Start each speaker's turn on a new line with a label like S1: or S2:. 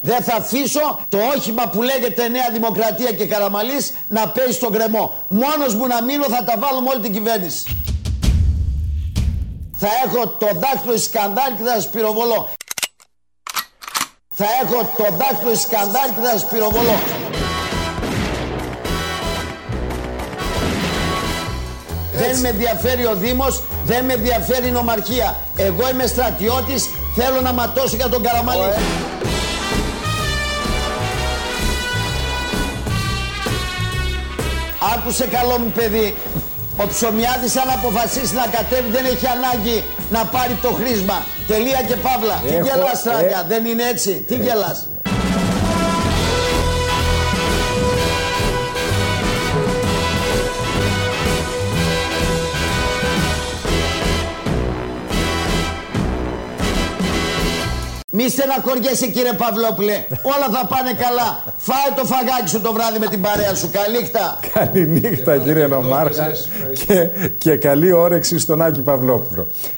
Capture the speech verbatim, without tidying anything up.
S1: Δεν θα αφήσω το όχημα που λέγεται Νέα Δημοκρατία και Καραμαλής να πέσει στον γκρεμό. Μόνος μου να μείνω, θα τα βάλω με όλη την κυβέρνηση. Θα έχω το δάκτυλο σκανδάλι και θα σας πυροβολώ. Θα έχω το δάκτυλο σκανδάλι και θα σας πυροβολώ. Δεν με ενδιαφέρει ο Δήμος, δεν με ενδιαφέρει η νομαρχία. Εγώ είμαι στρατιώτης, θέλω να ματώσω για τον Καραμαλή. Ε. Άκουσε καλό μου παιδί, ο Ψωμιάδης αν αποφασίσει να κατέβει δεν έχει ανάγκη να πάρει το χρήσμα. Τελεία και παύλα. Έχω, Τι γελάς Τράγκα, ε... δεν είναι έτσι. Τι ε... γελάς. Μη στεναχωριέσαι κύριε Παυλόπουλε, όλα θα πάνε καλά. Φάε το φαγάκι σου το βράδυ με την παρέα σου. Καληνύχτα.
S2: Καληνύχτα κύριε Νομάρχα και, και καλή όρεξη στον Άκη Παυλόπουλο.